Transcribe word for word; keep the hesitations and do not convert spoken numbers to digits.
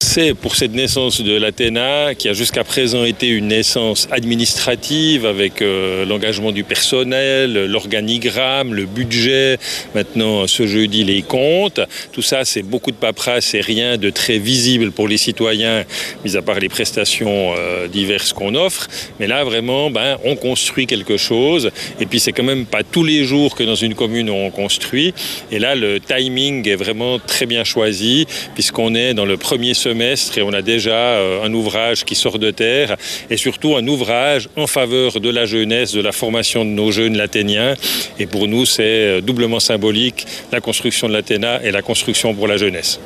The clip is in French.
c'est pour cette naissance de l'Athéna, qui a jusqu'à présent été une naissance administrative avec euh, l'engagement du personnel, l'organigramme, le budget, maintenant ce jeudi les comptes. Tout ça, c'est beaucoup de paperasse, c'est rien de très visible pour les citoyens, mis à part les prestations euh, diverses qu'on offre. Mais là, vraiment, ben, on construit quelque chose. Et puis, c'est quand même pas tous les jours que dans une commune on construit. Et là, le timing est vraiment très bien choisi, puisqu'on est dans le premier semestre et on a déjà euh, un ouvrage qui sort de terre, et surtout un ouvrage en faveur de la jeunesse, de la formation de nos jeunes lathéniens. Et pour nous, c'est doublement symbolique, la construction de l'Athéna et la construction pour la jeunesse.